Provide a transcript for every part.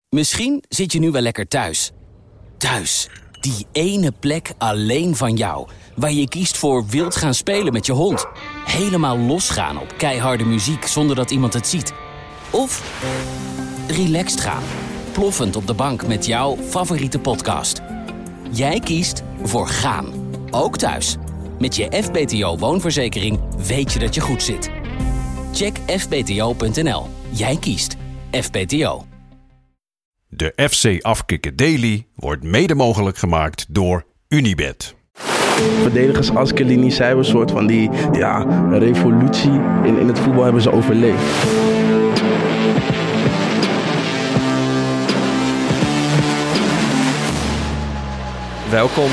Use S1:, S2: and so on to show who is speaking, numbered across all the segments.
S1: Misschien zit je nu wel lekker thuis. Thuis, die ene plek alleen van jou. Waar je kiest voor wild gaan spelen met je hond. Helemaal losgaan op keiharde muziek zonder dat iemand het ziet. Of relaxed gaan. Ploffend op de bank met jouw favoriete podcast. Jij kiest voor gaan. Ook thuis. Met je FBTO woonverzekering weet je dat je goed zit. Check fbto.nl. Jij kiest FBTO.
S2: De FC Afkikken Daily wordt mede mogelijk gemaakt door Unibet.
S3: Verdedigers als Chiellini, zij hebben een soort van die revolutie in het voetbal hebben ze overleefd.
S4: Welkom.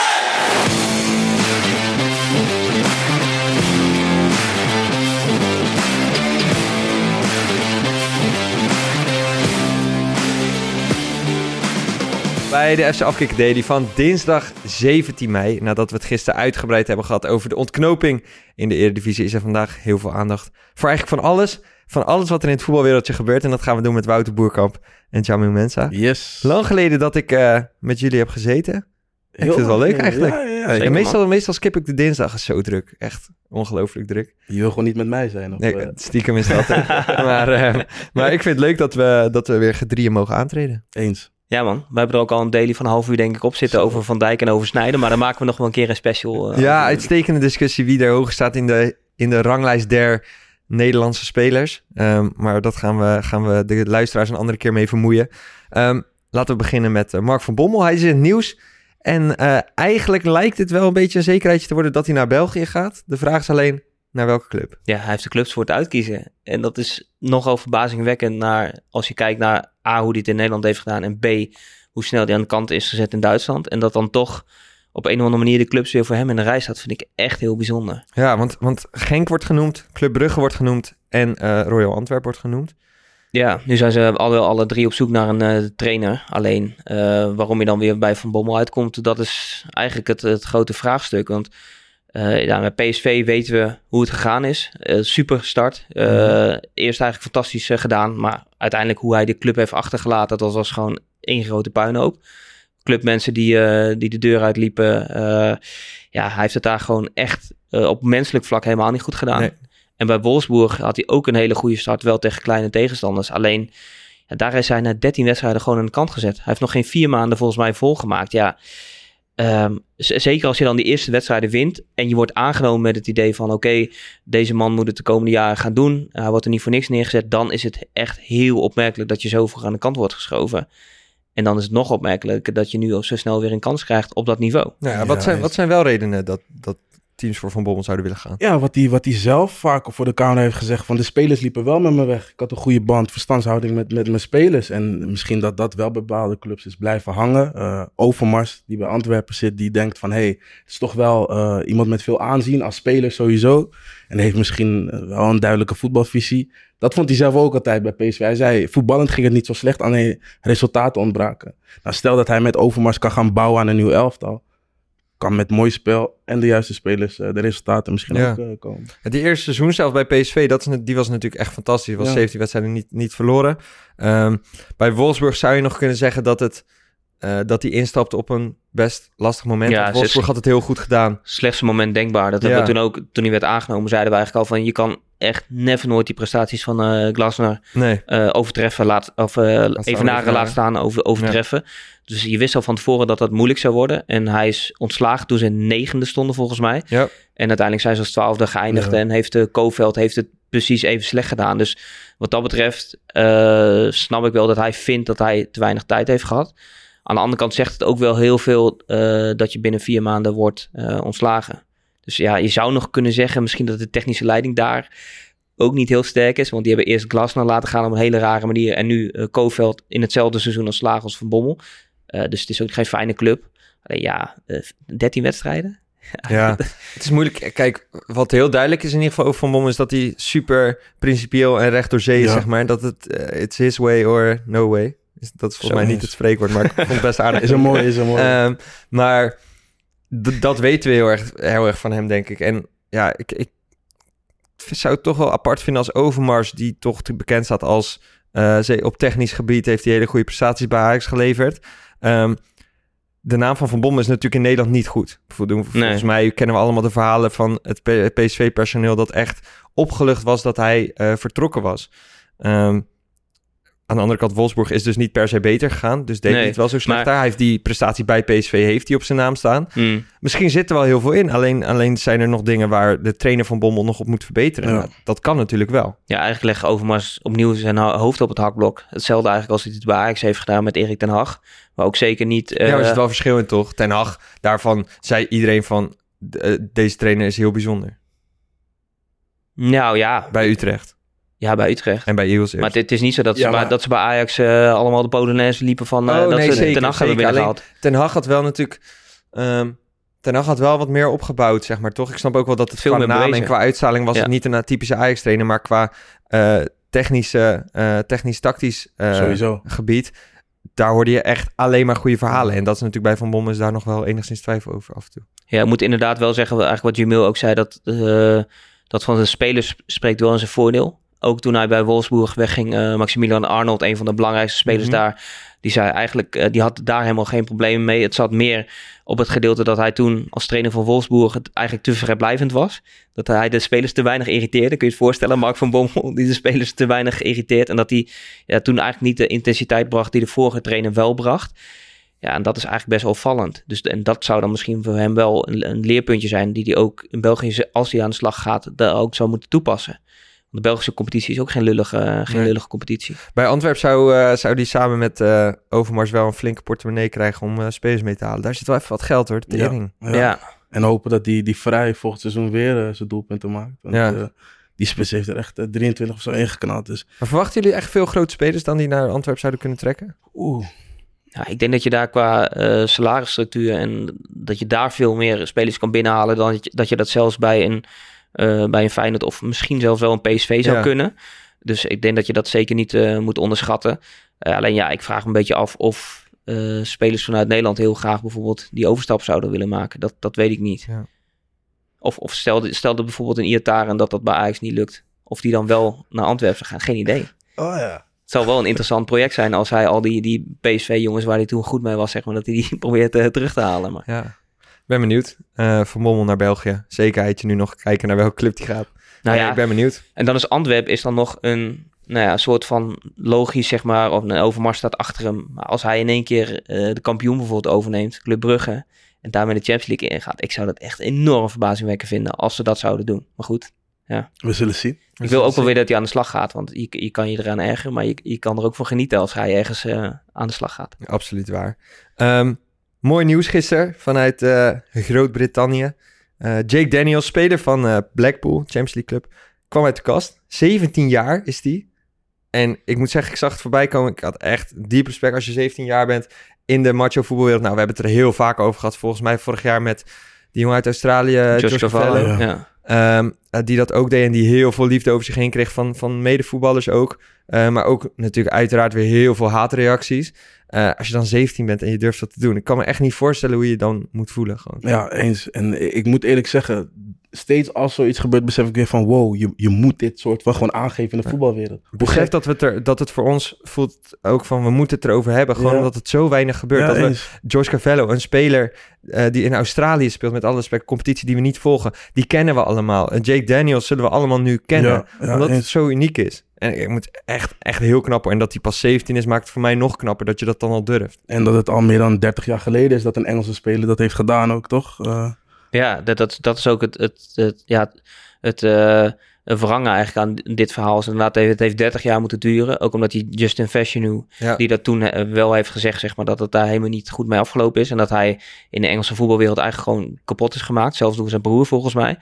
S4: Bij de FC Afkikken Daily van dinsdag 17 mei. Nadat we het gisteren uitgebreid hebben gehad over de ontknoping in de Eredivisie, is er vandaag heel veel aandacht voor eigenlijk van alles wat er in het voetbalwereldje gebeurt. En dat gaan we doen met Wouter Boerkamp en Jamil Mensa.
S3: Yes.
S4: Lang geleden dat ik met jullie heb gezeten. Ik vind het wel leuk eigenlijk. Ja, meestal skip ik de dinsdag, is zo druk. Echt ongelooflijk druk.
S3: Je wil gewoon niet met mij zijn? Of,
S4: nee, stiekem is dat. Maar ik vind het leuk dat we weer gedrieën mogen aantreden.
S3: Eens.
S5: Ja man, we hebben er ook al een daily van een half uur denk ik op zitten over Van Dijk en over Sneijder. Maar dan maken we nog wel een keer een special.
S4: Uitstekende discussie wie er hoger staat in de ranglijst der Nederlandse spelers. Maar dat gaan we de luisteraars een andere keer mee vermoeien. Laten we beginnen met Mark van Bommel. Hij is in het nieuws. En eigenlijk lijkt het wel een beetje een zekerheidje te worden dat hij naar België gaat. De vraag is alleen, naar welke club?
S5: Ja, hij heeft de clubs voor het uitkiezen. En dat is nogal verbazingwekkend als je kijkt naar A, hoe hij het in Nederland heeft gedaan. En B, hoe snel hij aan de kant is gezet in Duitsland. En dat dan toch op een of andere manier de clubs weer voor hem in de rij staat, vind ik echt heel bijzonder.
S4: Ja, want Genk wordt genoemd, Club Brugge wordt genoemd en Royal Antwerp wordt genoemd.
S5: Ja, nu zijn ze alle drie op zoek naar een trainer. Alleen waarom je dan weer bij Van Bommel uitkomt, dat is eigenlijk het grote vraagstuk. Want met PSV weten we hoe het gegaan is. Super start. Eerst eigenlijk fantastisch gedaan. Maar uiteindelijk hoe hij de club heeft achtergelaten, dat was gewoon één grote puinhoop. Clubmensen die de deur uitliepen. Hij heeft het daar gewoon echt op menselijk vlak helemaal niet goed gedaan. Nee. En bij Wolfsburg had hij ook een hele goede start, wel tegen kleine tegenstanders. Alleen, daar is hij na 13 wedstrijden gewoon aan de kant gezet. Hij heeft nog geen 4 maanden volgens mij volgemaakt. Ja, zeker als je dan die eerste wedstrijden wint en je wordt aangenomen met het idee van oké, deze man moet het de komende jaren gaan doen. Hij wordt er niet voor niks neergezet. Dan is het echt heel opmerkelijk dat je zoveel aan de kant wordt geschoven. En dan is het nog opmerkelijker dat je nu zo snel weer een kans krijgt op dat niveau.
S4: Ja, wat zijn wel redenen dat teams voor Van Bommel zouden willen gaan?
S3: Ja, wat hij zelf vaak voor de camera heeft gezegd, van de spelers liepen wel met me weg. Ik had een goede band, verstandshouding met mijn spelers. En misschien dat wel bij bepaalde clubs is blijven hangen. Overmars, die bij Antwerpen zit, die denkt van het is toch wel iemand met veel aanzien als speler sowieso. En heeft misschien wel een duidelijke voetbalvisie. Dat vond hij zelf ook altijd bij PSV. Hij zei, voetballend ging het niet zo slecht, alleen resultaten ontbraken. Nou, stel dat hij met Overmars kan gaan bouwen aan een nieuw elftal. Kan met mooi spel en de juiste spelers de resultaten misschien ook komen.
S4: Die eerste seizoen zelf bij PSV, die was natuurlijk echt fantastisch. Het was 17 wedstrijden niet verloren. Bij Wolfsburg zou je nog kunnen zeggen dat hij instapte op een best lastig moment. Ja, Wolfsburg had het heel goed gedaan.
S5: Slechtste moment denkbaar. Dat hebben we toen ook, toen hij werd aangenomen, zeiden we eigenlijk al van je kan echt never nooit die prestaties van Glasner overtreffen. Evenaren laat staan overtreffen. Ja. Dus je wist al van tevoren dat dat moeilijk zou worden. En hij is ontslagen toen ze 9e stonden volgens mij. Ja. En uiteindelijk zijn ze als 12e geëindigd. Ja. En heeft Koolveld het precies even slecht gedaan. Dus wat dat betreft snap ik wel dat hij vindt dat hij te weinig tijd heeft gehad. Aan de andere kant zegt het ook wel heel veel dat je binnen 4 maanden wordt ontslagen. Dus ja, je zou nog kunnen zeggen misschien dat de technische leiding daar ook niet heel sterk is. Want die hebben eerst Glasner laten gaan op een hele rare manier. En nu Koolveld in hetzelfde seizoen als slagen als Van Bommel. Dus het is ook geen fijne club. Alleen 13 wedstrijden.
S4: Ja, het is moeilijk. Kijk, wat heel duidelijk is in ieder geval over Van Bommel is dat hij super principieel en recht door zee is, zeg maar. Dat it's his way or no way. Dat is volgens mij niet het spreekwoord, maar ik vond het best aardig.
S3: Is een mooi.
S4: Maar dat weten we heel erg van hem, denk ik. En ja, ik zou het toch wel apart vinden als Overmars, die toch bekend staat als Op technisch gebied heeft hij hele goede prestaties bij Ajax geleverd. De naam van Bommel is natuurlijk in Nederland niet goed. Volgens mij kennen we allemaal de verhalen van het PSV-personeel dat echt opgelucht was dat hij vertrokken was. Aan de andere kant, Wolfsburg is dus niet per se beter gegaan. Dus deed niet wel zo slecht daar. Hij heeft die prestatie bij PSV heeft hij op zijn naam staan. Misschien zit er wel heel veel in. Alleen zijn er nog dingen waar de trainer van Bommel nog op moet verbeteren. Ja. Nou, dat kan natuurlijk wel.
S5: Ja, eigenlijk legt Overmars opnieuw zijn hoofd op het hakblok. Hetzelfde eigenlijk als hij het bij Ajax heeft gedaan met Erik ten Hag. Maar ook zeker niet...
S4: Ja, maar er zit wel verschil in, toch? Ten Hag, daarvan zei iedereen van... deze trainer is heel bijzonder.
S5: Nou ja.
S4: Bij Utrecht.
S5: Ja, bij Utrecht.
S4: En bij Eagles.
S5: Maar het is niet zo dat ze bij Ajax allemaal de Polonaise liepen van... Ten Hag hebben binnengehaald.
S4: Ten Hag had wel natuurlijk... Ten Hag had wel wat meer opgebouwd, zeg maar, toch? Ik snap ook wel dat het veel qua naam en qua uitstraling was het niet een typische Ajax-trainer, maar qua technisch-tactisch gebied, daar hoorde je echt alleen maar goede verhalen. En dat is natuurlijk bij Van Bommel is daar nog wel enigszins twijfel over af en toe.
S5: Ja, ik moet inderdaad wel zeggen, eigenlijk wat Jamil ook zei, dat van de spelers spreekt wel in zijn voordeel. Ook toen hij bij Wolfsburg wegging, Maximilian Arnold, een van de belangrijkste spelers daar, die zei eigenlijk, die had daar helemaal geen problemen mee. Het zat meer op het gedeelte dat hij toen als trainer van Wolfsburg het eigenlijk te vrijblijvend was. Dat hij de spelers te weinig irriteerde. Kun je het voorstellen, Mark van Bommel, die de spelers te weinig irriteert. En dat hij toen eigenlijk niet de intensiteit bracht die de vorige trainer wel bracht. Ja, en dat is eigenlijk best opvallend. Dus, en dat zou dan misschien voor hem wel een leerpuntje zijn die hij ook in België, als hij aan de slag gaat, daar ook zou moeten toepassen. De Belgische competitie is ook geen lullige competitie.
S4: Bij Antwerp zou die samen met Overmars wel een flinke portemonnee krijgen om spelers mee te halen. Daar zit wel even wat geld hoor, de tering.
S3: Ja. En hopen dat die Vrij volgend seizoen weer zijn doelpunten maakt. Want, die spits heeft er echt 23 of zo ingeknald. Dus.
S4: Maar verwachten jullie echt veel grote spelers dan die naar Antwerp zouden kunnen trekken?
S5: Ja, ik denk dat je daar qua salarisstructuur en dat je daar veel meer spelers kan binnenhalen dan dat je dat zelfs bij een Feyenoord of misschien zelfs wel een PSV zou kunnen. Dus ik denk dat je dat zeker niet moet onderschatten. Alleen ik vraag me een beetje af of spelers vanuit Nederland heel graag bijvoorbeeld die overstap zouden willen maken. Dat weet ik niet. Ja. Of stel bijvoorbeeld een Iataren dat bij Ajax niet lukt. Of die dan wel naar Antwerpen gaan. Geen idee.
S3: Oh ja.
S5: Het zal wel een interessant project zijn als hij al die PSV-jongens waar hij toen goed mee was, zeg maar, dat hij die probeert terug te halen. Maar.
S4: Ja. Ben benieuwd. Van Bommel naar België. Zekerheidje nu nog kijken naar welke club die gaat. Ik ben benieuwd.
S5: En dan is Antwerp is dan nog een soort van logisch, zeg maar, of een Overmars staat achter hem. Maar als hij in één keer de kampioen bijvoorbeeld overneemt, Club Brugge, en daarmee de Champions League ingaat, ik zou dat echt enorm verbazingwekkend vinden als ze dat zouden doen. Maar goed, ja.
S3: We zullen zien.
S5: Ik wil ook wel weer dat hij aan de slag gaat, want je kan je eraan ergeren, maar je kan er ook van genieten als hij ergens aan de slag gaat.
S4: Absoluut waar. Mooi nieuws gisteren vanuit Groot-Brittannië. Jake Daniels, speler van Blackpool, Champions League club, kwam uit de kast. 17 jaar is die. En ik moet zeggen, ik zag het voorbij komen. Ik had echt diep respect als je 17 jaar bent in de macho voetbalwereld. Nou, we hebben het er heel vaak over gehad. Volgens mij vorig jaar met die jongen uit Australië, Josh Cavallo. Ja. Die dat ook deed en die heel veel liefde over zich heen kreeg van medevoetballers ook. Maar ook natuurlijk uiteraard weer heel veel haatreacties. Als je dan 17 bent en je durft dat te doen. Ik kan me echt niet voorstellen hoe je dan moet voelen. Gewoon.
S3: Ja, eens. En ik moet eerlijk zeggen, steeds als zoiets gebeurt, besef ik weer van wow, je moet dit soort van gewoon aangeven in de voetbalwereld.
S4: Besef dat het voor ons voelt ook van we moeten het erover hebben. Gewoon omdat het zo weinig gebeurt. Ja, dat we George Cavallo, een speler die in Australië speelt, met alle respect, competitie die we niet volgen, die kennen we allemaal. En Jake Daniels zullen we allemaal nu kennen. Omdat het zo uniek is. En ik moet echt heel knapper. En dat hij pas 17 is, maakt het voor mij nog knapper dat je dat dan al durft.
S3: En dat het al meer dan 30 jaar geleden is dat een Engelse speler dat heeft gedaan ook, toch?
S5: Ja, dat is ook het verhangen eigenlijk aan dit verhaal. Dus inderdaad, het heeft 30 jaar moeten duren. Ook omdat die Justin Fashanu, die dat toen wel heeft gezegd, zeg maar, dat het daar helemaal niet goed mee afgelopen is. En dat hij in de Engelse voetbalwereld eigenlijk gewoon kapot is gemaakt. Zelfs door zijn broer, volgens mij.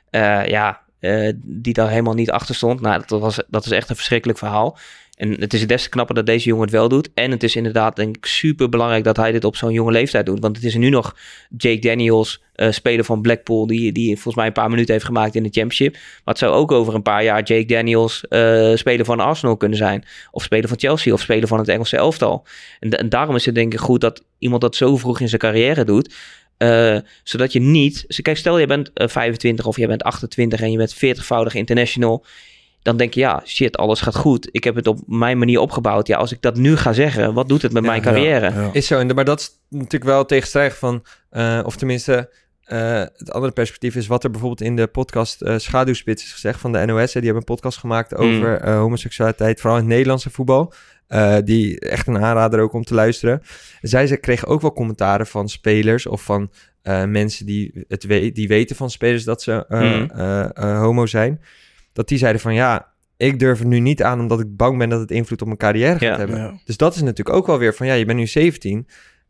S5: Die daar helemaal niet achter stond. Nou, dat is echt een verschrikkelijk verhaal. En het is des te knapper dat deze jongen het wel doet. En het is inderdaad, denk ik, super belangrijk dat hij dit op zo'n jonge leeftijd doet. Want het is nu nog Jake Daniels, speler van Blackpool, die volgens mij een paar minuten heeft gemaakt in de Championship. Maar het zou ook over een paar jaar Jake Daniels speler van Arsenal kunnen zijn. Of speler van Chelsea, of speler van het Engelse elftal. En daarom is het denk ik goed dat iemand dat zo vroeg in zijn carrière doet. Zodat je niet... Kijk, stel je bent 25 of je bent 28 en je bent 40-voudig international. dan denk je, ja, shit, alles gaat goed. Ik heb het op mijn manier opgebouwd. Ja, als ik dat nu ga zeggen, wat doet het met mijn carrière?
S3: Ja.
S4: Is zo, maar dat is natuurlijk wel tegenstrijdig van... of tenminste, het andere perspectief is... wat er bijvoorbeeld in de podcast Schaduwspits is gezegd van de NOS. Die hebben een podcast gemaakt over homoseksualiteit... vooral in het Nederlandse voetbal. Die echt een aanrader ook om te luisteren. Ze kregen ook wel commentaren van spelers... of van mensen die weten van spelers dat ze homo zijn... dat die zeiden van ja, ik durf het nu niet aan... omdat ik bang ben dat het invloed op mijn carrière gaat hebben. Ja. Dus dat is natuurlijk ook wel weer van... ja, je bent nu 17.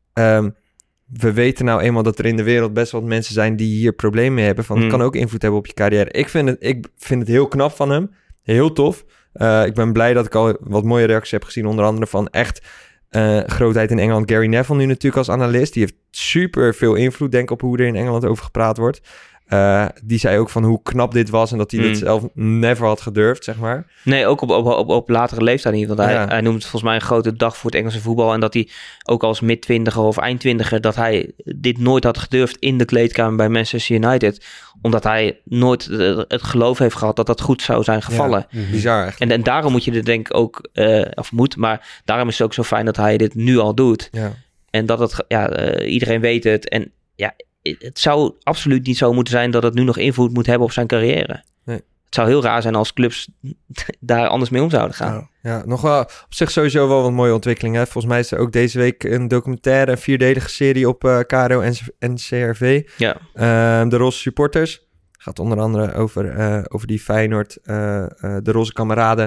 S4: We weten nou eenmaal dat er in de wereld best wel wat mensen zijn... die hier problemen mee hebben. Van het kan ook invloed hebben op je carrière. Ik vind het heel knap van hem. Heel tof. Ik ben blij dat ik al wat mooie reacties heb gezien. Onder andere van echt grootheid in Engeland. Gary Neville nu natuurlijk als analist. Die heeft super veel invloed, denk ik, op hoe er in Engeland over gepraat wordt. Die zei ook van hoe knap dit was... en dat hij dat zelf never had gedurfd, zeg maar.
S5: Nee, ook op latere leeftijd niet. Want hij noemt het volgens mij een grote dag voor het Engelse voetbal... en dat hij ook als mid-twintiger of eind-twintiger... dat hij dit nooit had gedurfd in de kleedkamer bij Manchester United... omdat hij nooit het geloof heeft gehad dat dat goed zou zijn gevallen.
S4: Ja, bizar echt.
S5: En daarom moet je dit denk ik ook... maar daarom is het ook zo fijn dat hij dit nu al doet. Ja. En dat het... iedereen weet het. En ja... Het zou absoluut niet zo moeten zijn dat het nu nog invloed moet hebben op zijn carrière. Nee. Het zou heel raar zijn als clubs daar anders mee om zouden gaan.
S4: Ja, nog wel op zich sowieso wel wat mooie ontwikkelingen. Volgens mij is er ook deze week een documentaire, een 4-delige serie op KRO en CRV. Ja. De Roze Supporters. Gaat onder andere over die Feyenoord, de Roze Kameraden.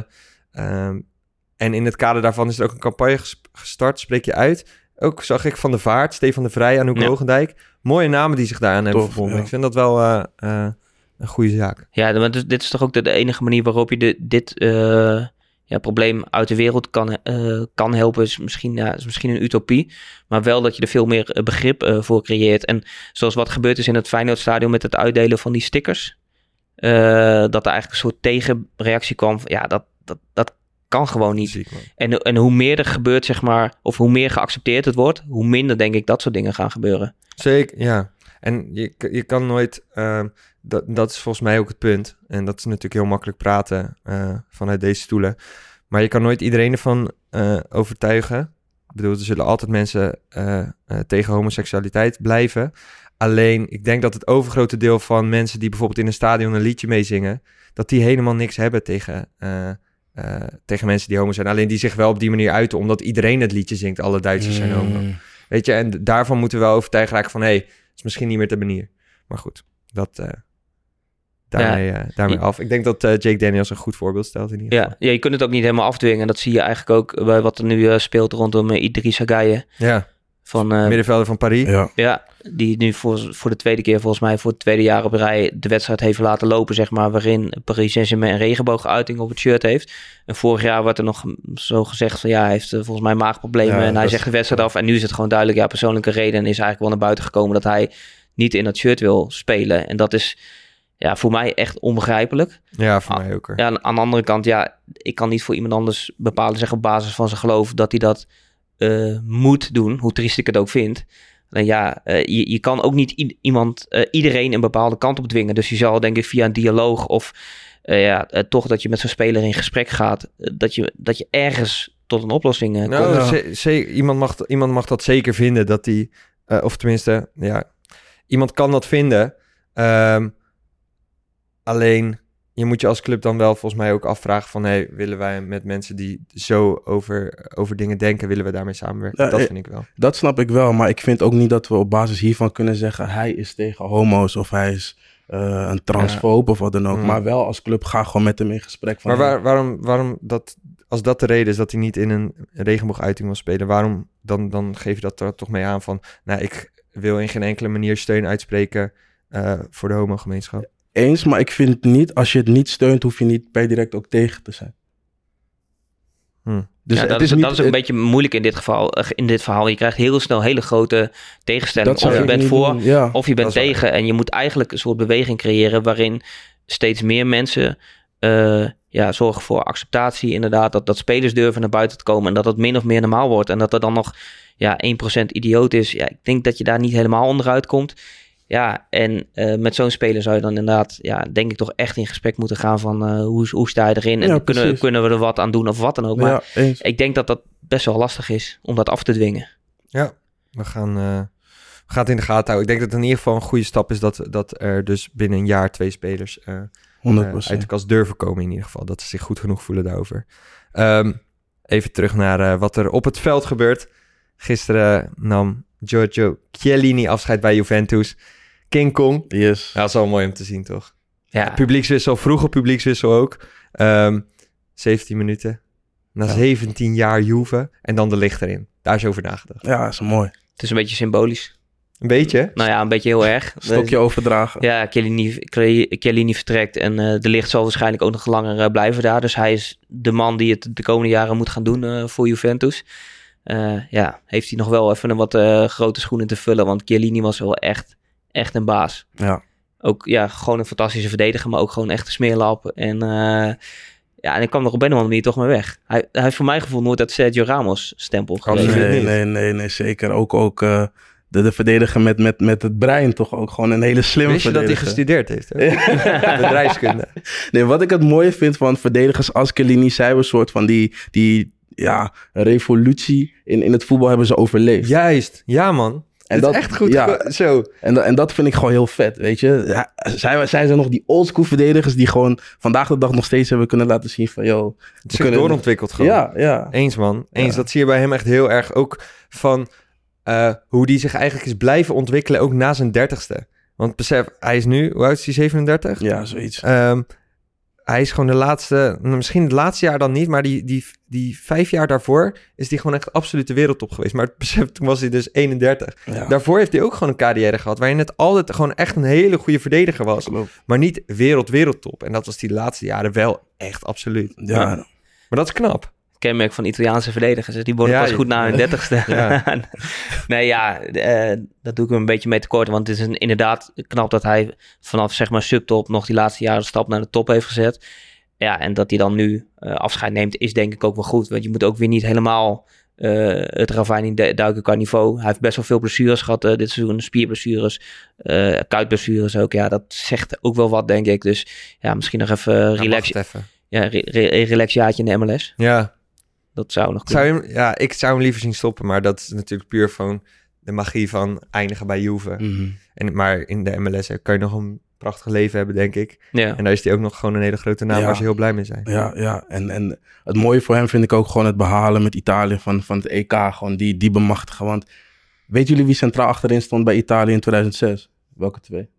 S4: En in het kader daarvan is er ook een campagne gestart, Spreek je uit. Ook zag ik Van der Vaart, Stefan de Vrij, Anouk Hoogendijk. Mooie namen die zich daaraan hebben verbonden. Ja. Ik vind dat wel een goede zaak.
S5: Ja, maar dit is toch ook de enige manier waarop je dit probleem uit de wereld kan helpen. Is misschien een utopie. Maar wel dat je er veel meer begrip voor creëert. En zoals wat gebeurd is in het Feyenoordstadion met het uitdelen van die stickers. Dat er eigenlijk een soort tegenreactie kwam. Ja, dat kan gewoon niet. Ziek, en hoe meer er gebeurt, zeg maar, of hoe meer geaccepteerd het wordt, hoe minder denk ik dat soort dingen gaan gebeuren.
S4: Zeker, ja. En je kan nooit, dat is volgens mij ook het punt. En dat is natuurlijk heel makkelijk praten vanuit deze stoelen. Maar je kan nooit iedereen ervan overtuigen. Ik bedoel, er zullen altijd mensen tegen homoseksualiteit blijven. Alleen, ik denk dat het overgrote deel van mensen die bijvoorbeeld in een stadion een liedje meezingen, dat die helemaal niks hebben tegen mensen die homo zijn. Alleen die zich wel op die manier uiten, omdat iedereen het liedje zingt. Alle Duitsers zijn homo. Weet je, en daarvan moeten we wel overtuigd raken van, het is misschien niet meer de manier. Maar goed, daarmee af. Ik denk dat Jake Daniels een goed voorbeeld stelt in ieder geval.
S5: Ja, je kunt het ook niet helemaal afdwingen. Dat zie je eigenlijk ook bij wat er nu speelt rondom Idrissa Gueye.
S4: Ja. Middenvelder van Paris.
S5: Ja, die nu voor de tweede keer, volgens mij voor het tweede jaar op rij, de wedstrijd heeft laten lopen, zeg maar, waarin Paris Saint-Germain een regenbooguiting op het shirt heeft. En vorig jaar werd er nog zo gezegd van, hij heeft volgens mij maagproblemen en hij zegt de wedstrijd af. En nu is het gewoon duidelijk, persoonlijke reden, en is eigenlijk wel naar buiten gekomen dat hij niet in dat shirt wil spelen. En dat is voor mij echt onbegrijpelijk.
S4: Ja, voor mij ook.
S5: Ja, aan de andere kant, ik kan niet voor iemand anders bepalen, zeg op basis van zijn geloof, dat hij dat moet doen, hoe triest ik het ook vind. Je kan ook niet iedereen een bepaalde kant op dwingen. Dus je zal denk ik via een dialoog of toch dat je met zo'n speler in gesprek gaat, dat je ergens tot een oplossing komt.
S4: Iemand mag dat zeker vinden, dat die, of tenminste, iemand kan dat vinden. Alleen, je moet je als club dan wel volgens mij ook afvragen van, willen wij met mensen die zo over dingen denken, willen we daarmee samenwerken? Dat vind ik wel.
S3: Dat snap ik wel, maar ik vind ook niet dat we op basis hiervan kunnen zeggen, hij is tegen homo's of hij is een transfoob of wat dan ook. Maar wel als club, ga gewoon met hem in gesprek. Van
S4: maar waarom dat, als dat de reden is dat hij niet in een regenbooguiting wil spelen, waarom dan geef je dat er toch mee aan van, ik wil in geen enkele manier steun uitspreken voor de homogemeenschap?
S3: Eens, maar ik vind niet, als je het niet steunt, hoef je niet per direct ook tegen te zijn.
S5: Dus dat is ook een beetje moeilijk in dit verhaal. Je krijgt heel snel hele grote tegenstellingen. Of je bent voor, of je bent tegen. En je moet eigenlijk een soort beweging creëren waarin steeds meer mensen zorgen voor acceptatie. Inderdaad, dat spelers durven naar buiten te komen en dat het min of meer normaal wordt. En dat er dan nog 1% idioot is. Ja, ik denk dat je daar niet helemaal onderuit komt. Ja, en met zo'n speler zou je dan inderdaad, denk ik toch echt in gesprek moeten gaan van hoe sta je erin? En kunnen we er wat aan doen of wat dan ook. Maar ik denk dat dat best wel lastig is om dat af te dwingen.
S4: Ja, we gaan het in de gaten houden. Ik denk dat het in ieder geval een goede stap is dat er dus binnen een jaar 2 spelers 100%. Uit de kast durven komen in ieder geval. Dat ze zich goed genoeg voelen daarover. Even terug naar wat er op het veld gebeurt. Gisteren nam Giorgio Chiellini afscheid bij Juventus. King Kong.
S3: Yes.
S4: Ja, dat is wel mooi om te zien, toch?
S5: Ja.
S4: Publiekswissel, vroege publiekswissel ook. 17 minuten. Na 17 jaar Juve. En dan de licht erin. Daar is over nagedacht.
S3: Ja, dat is mooi.
S5: Het is een beetje symbolisch.
S4: Een beetje?
S5: Nou ja, een beetje heel erg.
S3: Stokje overdragen.
S5: Ja, Chiellini vertrekt en de licht zal waarschijnlijk ook nog langer blijven daar. Dus hij is de man die het de komende jaren moet gaan doen voor Juventus. Heeft hij nog wel even een wat grote schoenen te vullen, want Chiellini was wel echt een baas.
S3: Ja.
S5: Ook gewoon een fantastische verdediger, maar ook gewoon echt een smeerlap. En hij kwam nog op een of andere manier toch maar weg. Hij heeft voor mijn gevoel nooit dat Sergio Ramos stempel gekregen.
S3: Nee, zeker. Ook de verdediger met het brein toch ook gewoon een hele slimme
S4: Wist je
S3: verdediger.
S4: dat hij gestudeerd heeft? Bedrijfskunde.
S3: Nee, wat ik het mooie vind van verdedigers als Chiellini, zij hebben een soort van die revolutie in het voetbal hebben ze overleefd.
S4: Juist, ja man. En dat is echt goed. Zo.
S3: En dat vind ik gewoon heel vet, weet je. Zij zijn nog die oldschool verdedigers die gewoon vandaag de dag nog steeds hebben kunnen laten zien van,
S4: het is doorontwikkeld gewoon.
S3: Ja.
S4: Eens man. Eens, dat zie je bij hem echt heel erg. Ook van hoe die zich eigenlijk is blijven ontwikkelen, ook na zijn 30ste. Want besef, hij is nu, hoe oud is hij, 37?
S3: Ja, zoiets.
S4: Hij is gewoon misschien het laatste jaar dan niet, maar die 5 jaar daarvoor is hij gewoon echt absoluut de wereldtop geweest. Maar besef, toen was hij dus 31. Ja. Daarvoor heeft hij ook gewoon een carrière gehad, waarin het altijd gewoon echt een hele goede verdediger was. Klopt. Maar niet wereldtop. En dat was die laatste jaren wel echt absoluut.
S3: Ja.
S4: Maar dat is knap.
S5: Kenmerk van Italiaanse verdedigers. Dus die worden pas goed na hun 30ste. Ja. Dat doe ik hem een beetje mee tekort. Want het is inderdaad knap dat hij vanaf zeg maar subtop nog die laatste jaren de stap naar de top heeft gezet. Ja, en dat hij dan nu afscheid neemt is denk ik ook wel goed. Want je moet ook weer niet helemaal het ravijn in duiken qua niveau. Hij heeft best wel veel blessures gehad dit seizoen. Spierblessures, kuitblessures ook. Ja, dat zegt ook wel wat denk ik. Dus ja, misschien nog even relaxjaartje in de MLS.
S4: Ja.
S5: Dat zou nog kunnen.
S4: Ik zou hem liever zien stoppen, maar dat is natuurlijk puur van de magie van eindigen bij Juve.
S3: Mm-hmm.
S4: Maar in de MLS kan je nog een prachtig leven hebben, denk ik.
S5: Ja.
S4: En daar is hij ook nog gewoon een hele grote naam waar ze heel blij mee zijn.
S3: Ja. En het mooie voor hem vind ik ook gewoon het behalen met Italië van het EK. Gewoon die bemachtigen. Want weten jullie wie centraal achterin stond bij Italië in 2006? Welke 2?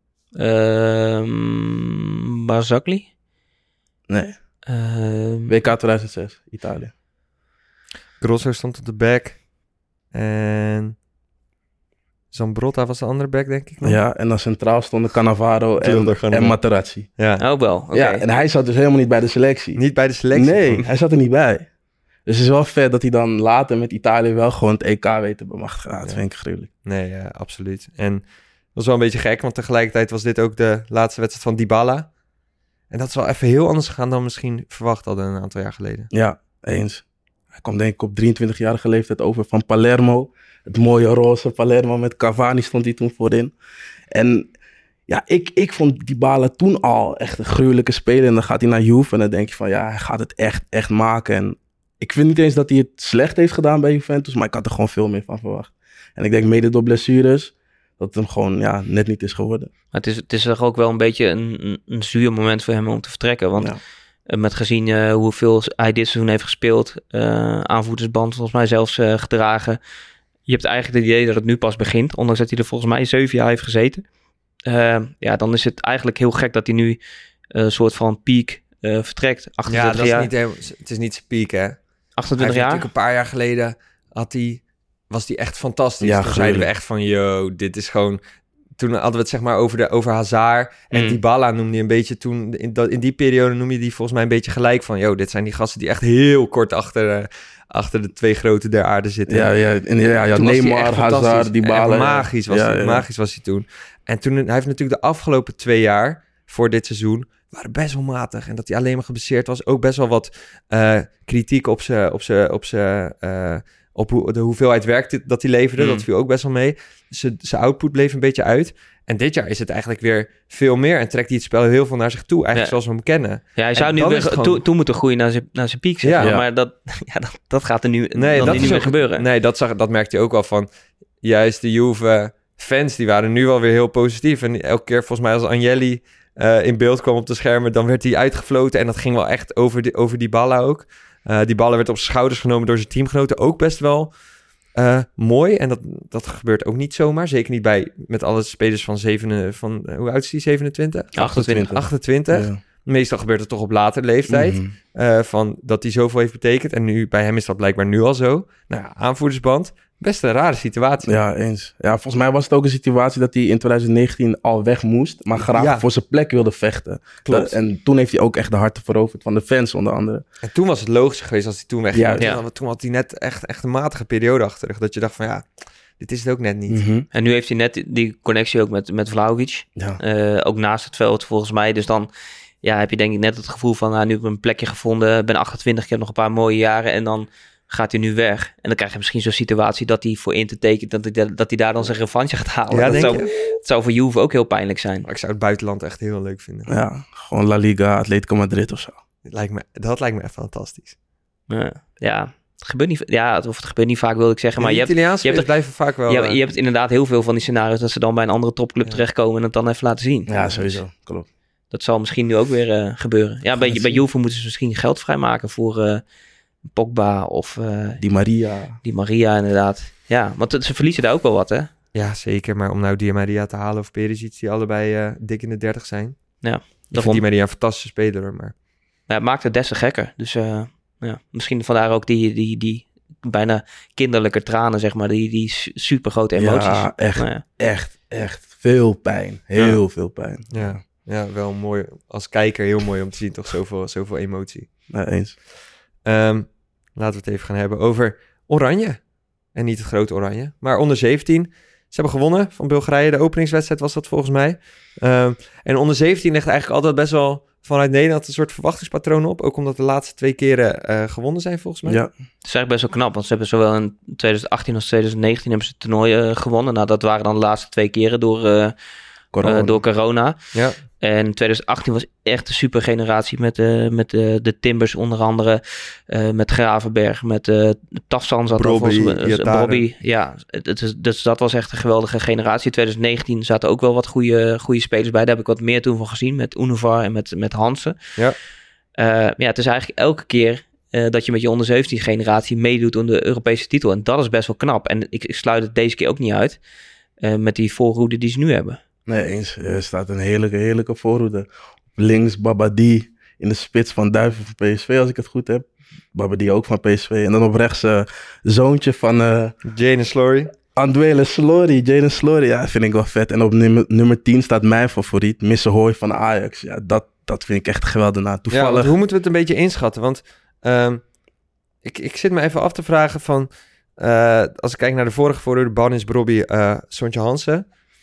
S5: Barzagli?
S3: Nee. WK 2006, Italië.
S4: Grosso stond op de back. En Zambrotta was de andere back, denk ik.
S3: Ja, en dan centraal stonden Cannavaro en Materazzi.
S5: Ja. Oh, wel. Okay.
S3: Ja, en hij zat dus helemaal niet bij de selectie.
S4: Niet bij de selectie?
S3: Nee, hij zat er niet bij. Dus het is wel vet dat hij dan later met Italië wel gewoon het EK weet te bemachtigen. Dat vind ik gruwelijk.
S4: Nee, absoluut. En dat was wel een beetje gek, want tegelijkertijd was dit ook de laatste wedstrijd van Dybala. En dat is wel even heel anders gegaan dan misschien verwacht hadden een aantal jaar geleden.
S3: Ja, eens. Hij kwam denk ik op 23-jarige leeftijd over van Palermo. Het mooie roze Palermo met Cavani stond hij toen voorin. En ja, ik vond Dybala toen al echt een gruwelijke speler. En dan gaat hij naar Juve en dan denk je van ja, hij gaat het echt maken. En ik vind niet eens dat hij het slecht heeft gedaan bij Juventus, maar ik had er gewoon veel meer van verwacht. En ik denk mede door blessures dat het hem gewoon net niet is geworden.
S5: Maar het is toch ook wel een beetje een zuur moment voor hem om te vertrekken. Want met gezien hoeveel hij dit seizoen heeft gespeeld, aanvoerdersband volgens mij zelfs gedragen. Je hebt eigenlijk het idee dat het nu pas begint, ondanks dat hij er volgens mij 7 jaar heeft gezeten. Dan is het eigenlijk heel gek dat hij nu een soort van piek vertrekt. 28 jaar.
S4: Het is niet zijn piek, hè?
S5: 28 jaar?
S4: Natuurlijk een paar jaar geleden was hij echt fantastisch.
S3: Ja,
S4: toen zeiden we echt van, dit is gewoon... Toen hadden we het zeg maar over Hazard. En Dybala noemde je een beetje toen... In die periode noem je die volgens mij een beetje gelijk van... dit zijn die gasten die echt heel kort achter de 2 grote der aarde zitten.
S3: Ja, Neymar, Hazard, Dybala.
S4: Magisch was hij toen. En toen, hij heeft natuurlijk de afgelopen 2 jaar voor dit seizoen... waren best wel matig. En dat hij alleen maar geblesseerd was. Ook best wel wat kritiek op op de hoeveelheid werk dat hij leverde. Dat viel ook best wel mee. Zijn output bleef een beetje uit. En dit jaar is het eigenlijk weer veel meer. En trekt hij het spel heel veel naar zich toe. Eigenlijk zoals we hem kennen.
S5: Ja, hij zou nu weer toe moeten groeien naar zijn piek. Zeg maar. Maar dat gaat er nu niet meer gebeuren.
S4: Nee, dat merkte hij ook al van. Juist de Juve-fans, die waren nu wel weer heel positief. En elke keer volgens mij als Agnelli in beeld kwam op de schermen, dan werd hij uitgefloten. En dat ging wel echt over Dybala ook. Dybala werd op zijn schouders genomen door zijn teamgenoten. Ook best wel mooi. En dat gebeurt ook niet zomaar. Zeker niet met alle spelers van hoe oud is die? 27? 28. Ja. Meestal gebeurt het toch op latere leeftijd. Van dat hij zoveel heeft betekend. En nu bij hem is dat blijkbaar nu al zo. Nou ja, aanvoerdersband. Best een rare situatie.
S3: Ja, eens. Ja, volgens mij was het ook een situatie dat hij in 2019 al weg moest. Maar graag voor zijn plek wilde vechten.
S4: Klopt.
S3: En toen heeft hij ook echt de harten veroverd van de fans onder andere.
S4: En toen was het logisch geweest als hij toen wegging. Toen had hij net echt een matige periode achter zich. Dat je dacht van dit is het ook net niet.
S5: En nu heeft hij net die connectie ook met Vlahovic. Ja. Ook naast het veld volgens mij. Dus dan heb je denk ik net het gevoel van nu heb ik een plekje gevonden. Ben 28, ik heb nog een paar mooie jaren. En dan gaat hij nu weg. En dan krijg je misschien zo'n situatie dat hij voor Inter tekent, dat hij daar dan zijn revanche gaat halen. Ja, het zou voor Juve ook heel pijnlijk zijn.
S4: Maar ik zou het buitenland echt heel leuk vinden.
S3: Ja, gewoon La Liga, Atletico Madrid of zo.
S4: Dat lijkt me echt fantastisch.
S5: Het gebeurt niet. Ja, of het gebeurt niet vaak, wil ik zeggen. Maar je
S4: hebt blijven vaak wel.
S5: Je hebt inderdaad heel veel van die scenario's dat ze dan bij een andere topclub terechtkomen en het dan even laten zien.
S3: Ja, sowieso. Klopt.
S5: Dat zal misschien nu ook weer gebeuren. Ja, bij Juve moeten ze misschien geld vrijmaken voor Pogba of
S3: Di Maria.
S5: Di Maria, inderdaad. Ja, want ze verliezen daar ook wel wat, hè?
S4: Ja, zeker. Maar om nou Di Maria te halen of Perisic, die allebei dik in de 30 zijn.
S5: Ja.
S4: Ik vind Di Maria een fantastische speler, maar...
S5: Ja, het maakt het des te gekker. Dus misschien vandaar ook die bijna kinderlijke tranen, zeg maar. Die super grote emoties.
S3: Ja, echt veel pijn. Heel veel pijn.
S4: Ja, wel mooi. Als kijker heel mooi om te zien, toch zoveel emotie.
S3: Ja, eens.
S4: Laten we het even gaan hebben over Oranje. En niet het grote Oranje, maar onder 17. Ze hebben gewonnen van Bulgarije. De openingswedstrijd was dat volgens mij. En onder 17 ligt eigenlijk altijd best wel vanuit Nederland een soort verwachtingspatroon op. Ook omdat de laatste 2 keren gewonnen zijn volgens mij.
S3: Ja.
S5: Het is eigenlijk best wel knap, want ze hebben zowel in 2018 als 2019 hebben ze het toernooi gewonnen. Nou, dat waren dan de laatste 2 keren door corona.
S4: Ja.
S5: En 2018 was echt een super generatie met de Timbers onder andere. Met Gravenberg, met Tafsan zat Brobby. Ja, dus dat was echt een geweldige generatie. 2019 zaten ook wel wat goede spelers bij. Daar heb ik wat meer toen van gezien met Univar en met Hansen.
S4: Ja.
S5: Het is eigenlijk elke keer dat je met je onder 17 generatie meedoet om de Europese titel. En dat is best wel knap. En ik sluit het deze keer ook niet uit met die voorhoede die ze nu hebben.
S3: Nee, eens. Er staat een heerlijke voorhoede. Op links Babadi in de spits van Duiven van PSV, als ik het goed heb. Babadi ook van PSV. En dan op rechts zoontje van...
S4: Jadon Slory.
S3: Andwele Slory. Jadon Slory, ja, vind ik wel vet. En op nummer 10 staat mijn favoriet, Missehooi van Ajax. Ja, dat vind ik echt geweldig na. Toevallig...
S4: Ja, hoe moeten we het een beetje inschatten? Want ik zit me even af te vragen van... als ik kijk naar de vorige voorhoede, Banis, Brobby, Sontje Hansen...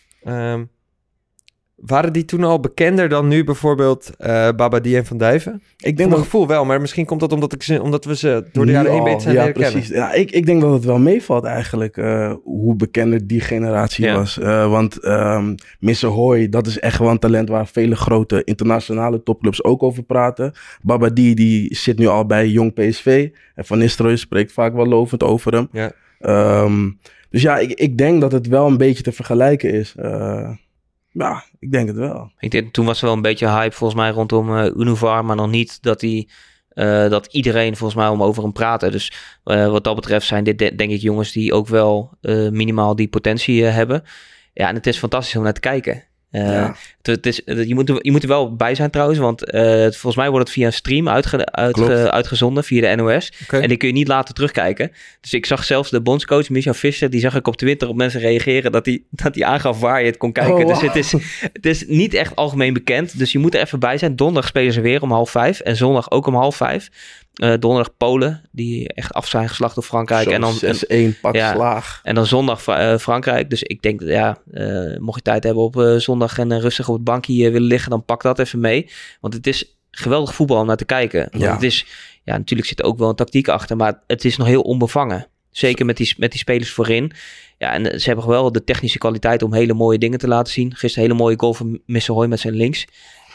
S4: waren die toen al bekender dan nu bijvoorbeeld Babadi en Van Duiven? Ik denk dat gevoel wel, maar misschien komt dat omdat we ze door de jaren heen beter zijn leren kennen.
S3: Ja, ik denk dat het wel meevalt eigenlijk hoe bekender die generatie was. Want Missehooi, dat is echt wel een talent waar vele grote internationale topclubs ook over praten. Babadi, die zit nu al bij Jong PSV. En Van Nistelrooy spreekt vaak wel lovend over hem.
S4: Ja.
S3: Dus ja, ik denk dat het wel een beetje te vergelijken is. Ja, ik denk het wel.
S5: Toen was er wel een beetje hype volgens mij rondom Univar, maar nog niet dat iedereen volgens mij over hem praatte. Dus wat dat betreft zijn dit denk ik jongens die ook wel minimaal die potentie hebben. Ja, en het is fantastisch om naar te kijken. Je moet er wel bij zijn trouwens, want volgens mij wordt het via een stream uitgezonden via de NOS. Okay. En die kun je niet later terugkijken. Dus ik zag zelfs de bondscoach Michel Visser, die zag ik op Twitter op mensen reageren dat hij aangaf waar je het kon kijken. Oh, wow. Dus het is niet echt algemeen bekend. Dus je moet er even bij zijn. Donderdag spelen ze weer om 4:30 en zondag ook om 4:30. Donderdag Polen, die echt af zijn geslacht door Frankrijk. En dan
S3: 6-1 pak slaag.
S5: En dan zondag Frankrijk. Dus ik denk, mocht je tijd hebben op zondag en rustig op het bankje willen liggen, dan pak dat even mee. Want het is geweldig voetbal om naar te kijken. Want het is, natuurlijk zit er ook wel een tactiek achter, maar het is nog heel onbevangen. Zeker met die spelers voorin. Ja, en ze hebben wel de technische kwaliteit om hele mooie dingen te laten zien. Gisteren een hele mooie goal van Misselhoy met zijn links.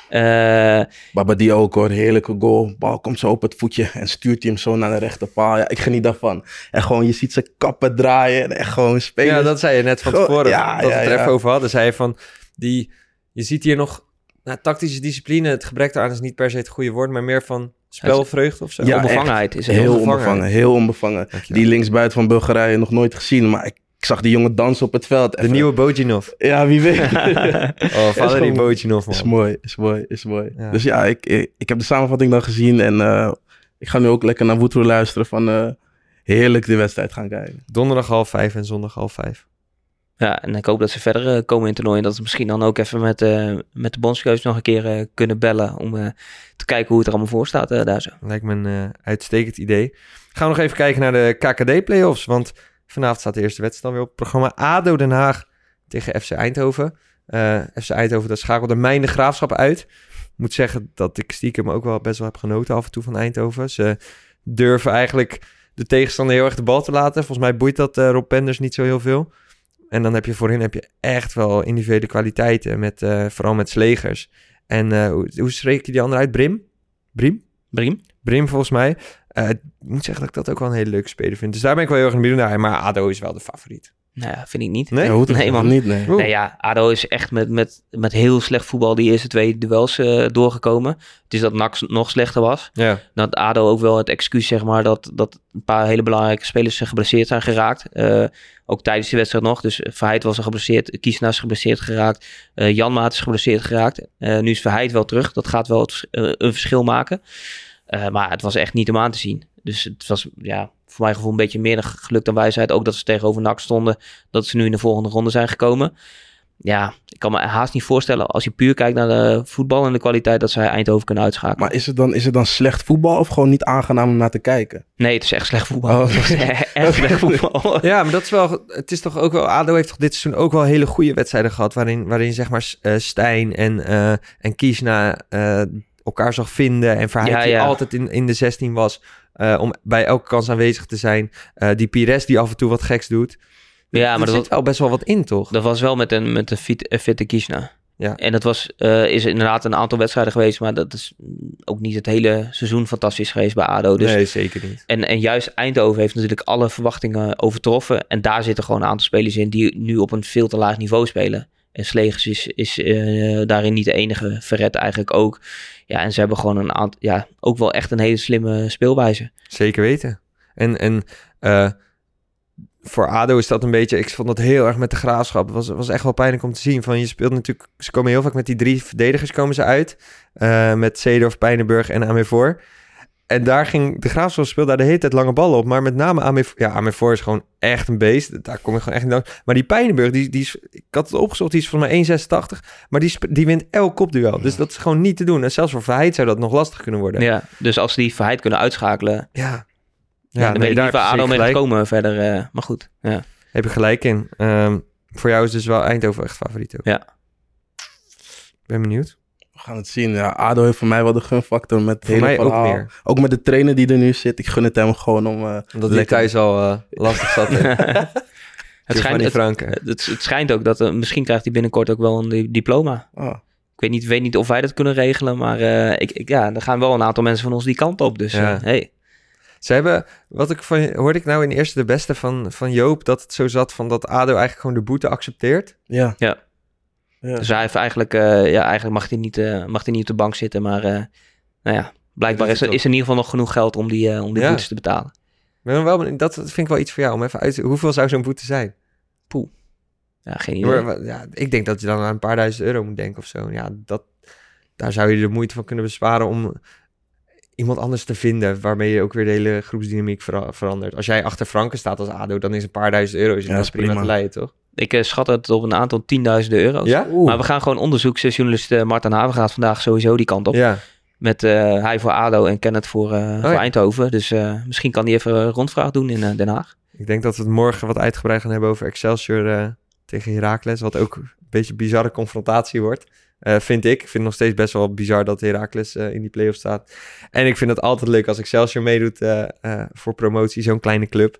S3: Babadi ook hoor, heerlijke goal. Bal komt zo op het voetje en stuurt hij hem zo naar de rechterpaal. Ja, ik geniet daarvan. En gewoon, je ziet ze kappen draaien en echt gewoon spelen.
S4: Ja, dat zei je net van tevoren. Dat we het er even over hadden. Zei je van, je ziet hier nog tactische discipline. Het gebrek daaraan is niet per se het goede woord, maar meer van spelvreugde of zo.
S3: Ja,
S5: onbevangenheid is
S3: heel onbevangen. Heel onbevangen. Die linksbuiten van Bulgarije nog nooit gezien, maar ik zag die jongen dansen op het veld.
S4: De nieuwe Bojinov.
S3: Ja, wie weet.
S4: Valery Bojinov, man.
S3: Is mooi. Ja. Dus ja, ik heb de samenvatting dan gezien en ik ga nu ook lekker naar Woetroe luisteren van heerlijk de wedstrijd gaan kijken.
S4: Donderdag 5:30 en zondag 5:30.
S5: Ja, en ik hoop dat ze verder komen in het toernooi. En dat ze misschien dan ook even met de bondscoach nog een keer kunnen bellen. Om te kijken hoe het er allemaal voor staat daar zo.
S4: Lijkt me een uitstekend idee. Gaan we nog even kijken naar de KKD-playoffs. Want vanavond staat de eerste wedstrijd weer op het programma. ADO Den Haag tegen FC Eindhoven. FC Eindhoven, dat schakelde mijn de Graafschap uit. Ik moet zeggen dat ik stiekem ook wel best wel heb genoten af en toe van Eindhoven. Ze durven eigenlijk de tegenstander heel erg de bal te laten. Volgens mij boeit dat Rob Penders niet zo heel veel. En dan heb je voorin echt wel individuele kwaliteiten, vooral met Slegers. En hoe spreek je die andere uit? Brim, volgens mij. Ik moet zeggen dat ik dat ook wel een hele leuke speler vind. Dus daar ben ik wel heel erg benieuwd naar. Maar ADO is wel de favoriet.
S5: Nou ja, vind ik niet.
S4: Nee,
S3: nee man. Niet, nee.
S5: Nee, ja, ADO is echt met heel slecht voetbal die eerste 2 duels doorgekomen. Het is dat NAC nog slechter was.
S4: Ja.
S5: Dat ADO ook wel het excuus, zeg maar, dat een paar hele belangrijke spelers geblesseerd zijn geraakt. Ook tijdens de wedstrijd nog. Dus Verheid was er geblesseerd, Kiesna is geblesseerd geraakt. Janmaat is geblesseerd geraakt. Nu is Verheid wel terug. Dat gaat wel een verschil maken. Maar het was echt niet om aan te zien. Dus het was voor mijn gevoel een beetje meer geluk dan wijsheid. Ook dat ze tegenover NAC stonden. Dat ze nu in de volgende ronde zijn gekomen. Ja, ik kan me haast niet voorstellen als je puur kijkt naar de voetbal en de kwaliteit dat zij Eindhoven kunnen uitschakelen.
S3: Maar is het dan slecht voetbal of gewoon niet aangenaam om naar te kijken?
S5: Nee, het is echt slecht voetbal. Het is echt slecht voetbal.
S4: Ja, maar dat is wel. Het is toch ook wel. ADO heeft toch dit seizoen ook wel hele goede wedstrijden gehad. Waarin zeg maar Stijn en Kiesna elkaar zag vinden. En Verheid die altijd in de 16 was. Om bij elke kans aanwezig te zijn. Die Pires die af en toe wat geks doet.
S5: Ja, maar
S4: er zit wel best wel wat in, toch?
S5: Dat was wel met een fitte Kiesna.
S4: Ja.
S5: En dat is inderdaad een aantal wedstrijden geweest, maar dat is ook niet het hele seizoen fantastisch geweest bij ADO. Dus,
S4: nee, zeker niet.
S5: En juist Eindhoven heeft natuurlijk alle verwachtingen overtroffen. En daar zitten gewoon een aantal spelers in die nu op een veel te laag niveau spelen. En Slegers is daarin niet de enige, Verret eigenlijk ook. Ja, en ze hebben gewoon een aantal, ook wel echt een hele slimme speelwijze.
S4: Zeker weten. En voor ADO is dat een beetje. Ik vond dat heel erg met de Graafschap. Het was echt wel pijnlijk om te zien. Van je speelt natuurlijk. Ze komen heel vaak met die 3 verdedigers komen ze uit. Met Seedorf, Pijnenburg en Amevoor. En daar ging de Graafschap speelde daar de hele tijd lange ballen op. Maar met name Amevoor. Ja, Amevoor is gewoon echt een beest. Daar kom je gewoon echt niet aan. Maar die Pijnenburg, die is, ik had het opgezocht, die is volgens mij 1,86. Maar die wint elk kopduel. Dus dat is gewoon niet te doen. En zelfs voor Verheid zou dat nog lastig kunnen worden.
S5: Ja, dus als die Verheid kunnen uitschakelen.
S4: Ja,
S5: dan ben je niet waar ADO mee gekomen verder. Maar goed, ja.
S4: Heb je gelijk in. Voor jou is dus wel Eindhoven echt favoriet ook.
S5: Ja.
S4: Ben benieuwd.
S3: We gaan het zien. Ja, ADO heeft voor mij wel de gunfactor met het
S4: voor
S3: hele
S4: mij
S3: verhaal.
S4: Ook meer.
S3: Ook met de trainer die er nu zit. Ik gun het hem gewoon om...
S4: Omdat hij thuis al lastig zat.
S5: Het schijnt ook dat... misschien krijgt hij binnenkort ook wel een diploma.
S3: Oh.
S5: Ik weet niet of wij dat kunnen regelen. Maar er gaan wel een aantal mensen van ons die kant op. Dus hey.
S4: Ze hebben, hoorde ik nou in eerste de beste van Joop, dat het zo zat van dat ADO eigenlijk gewoon de boete accepteert.
S3: Ja.
S5: Dus hij heeft eigenlijk mag hij niet op de bank zitten, maar blijkbaar is er in ieder geval nog genoeg geld om die boetes te betalen.
S4: Dat vind ik wel iets voor jou, om even uit te... Hoeveel zou zo'n boete zijn?
S5: Poeh. Ja, geen idee.
S4: Maar, ik denk dat je dan aan een paar duizend euro moet denken of zo. Ja, daar zou je de moeite van kunnen besparen om iemand anders te vinden, waarmee je ook weer de hele groepsdynamiek verandert. Als jij achter Franken staat als ADO, dan is een paar duizend euro dat is prima te leiden, toch?
S5: Ik schat het op een aantal 10.000 euro's.
S4: Ja?
S5: Maar we gaan gewoon onderzoeksjournalist Martin Haven gaat vandaag sowieso die kant op.
S4: Ja.
S5: Met hij voor ADO en Kenneth voor Eindhoven. Dus misschien kan hij even een rondvraag doen in Den Haag.
S4: Ik denk dat we het morgen wat uitgebreid gaan hebben over Excelsior tegen Heracles. Wat ook een beetje een bizarre confrontatie wordt. Vind ik. Ik vind het nog steeds best wel bizar dat Heracles in die play-off staat. En ik vind het altijd leuk als Excelsior meedoet voor promotie. Zo'n kleine club.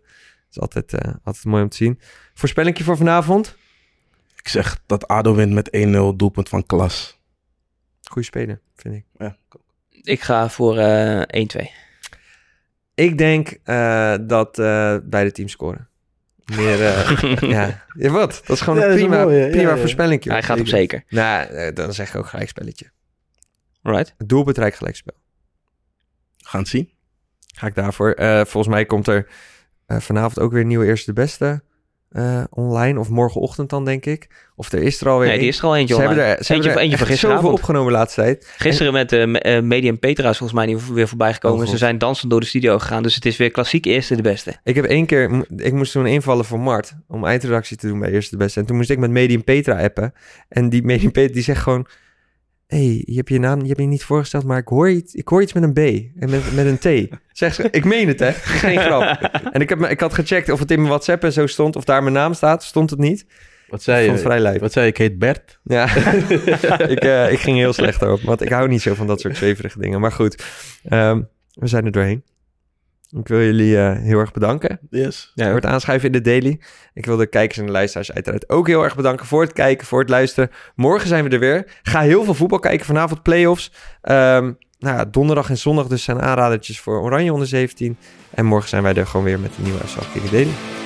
S4: is altijd mooi om te zien. Voorspellingje voor vanavond?
S3: Ik zeg dat ADO wint met 1-0, doelpunt van Klas.
S4: Goeie speler, vind ik.
S3: Ja.
S5: Ik ga voor 1-2.
S4: Ik denk dat beide teams scoren. Meer, ja, wat? Dat is gewoon een prima voorspelling.
S5: Hij gaat op zeker.
S4: Nou, dan zeg ik ook gelijkspelletje.
S5: Right.
S4: Het doelbetrijk gelijkspel.
S3: Gaan het zien.
S4: Ga ik daarvoor. Volgens mij komt er vanavond ook weer een nieuwe Eerste de Beste online. Of morgenochtend dan, denk ik. Of er is er alweer
S5: die is er al eentje
S4: Ze
S5: online.
S4: hebben er
S5: eentje van gisteravond.
S4: zoveel opgenomen de laatste tijd.
S5: Gisteren met Medium Petra is volgens mij niet weer voorbij gekomen. Ze zijn dansend door de studio gegaan. Dus het is weer klassiek Eerste de Beste.
S4: Ik heb 1 keer... Ik moest toen invallen voor Mart. Om eindredactie te doen bij Eerste de Beste. En toen moest ik met Medium Petra appen. En die Medium Petra die zegt gewoon... Hey, je hebt je naam niet voorgesteld, maar ik hoor iets met een B en met een T. Zeg ze, ik meen het, hè? Geen grap. En ik had gecheckt of het in mijn WhatsApp en zo stond, of daar mijn naam staat. Stond het niet.
S3: Wat zei je?
S4: Vond het vrij lijp.
S3: Wat zei je? Ik heet Bert.
S4: Ja, ik ging heel slecht erop, want ik hou niet zo van dat soort zweverige dingen. Maar goed, we zijn er doorheen. Ik wil jullie heel erg bedanken.
S3: Yes.
S4: Ja, voor het aanschuiven in de Daily. Ik wil de kijkers en de luisteraars uiteraard ook heel erg bedanken voor het kijken, voor het luisteren. Morgen zijn we er weer. Ga heel veel voetbal kijken. Vanavond play-offs. Donderdag en zondag dus zijn aanradertjes voor Oranje onder 17. En morgen zijn wij er gewoon weer met een nieuwe Afspraak in de Daily.